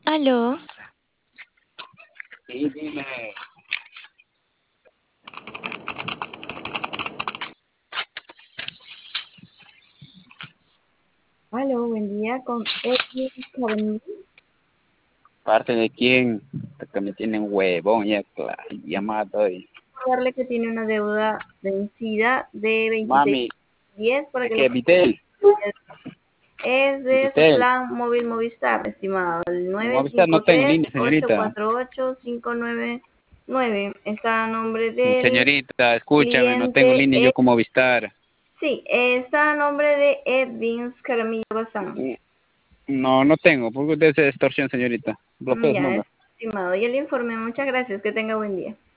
Aló, Sí, dime. Aló, buen día con Edwin Cabanillas. ¿Parte de quién? Porque me tienen huevón ya, llamado y... Recordarle que tiene una deuda vencida de Mami, 26.10 para ¿de que lo qué? Vitel, es de su Vitel. plan móvil Movistar, estimado, el nueve Movistar no cinco está en tres línea, ocho señorita. cuatro ocho cinco nueve nueve. Está a nombre del Señorita, escúchame, no tengo cliente. línea yo con Movistar. Sí, está a nombre de Edwin Caramillo Bazán. No, no tengo, porque usted es extorsión, señorita. Bloquea ese Ya, número. estimado, ya le informé. Muchas gracias. Que tenga buen día.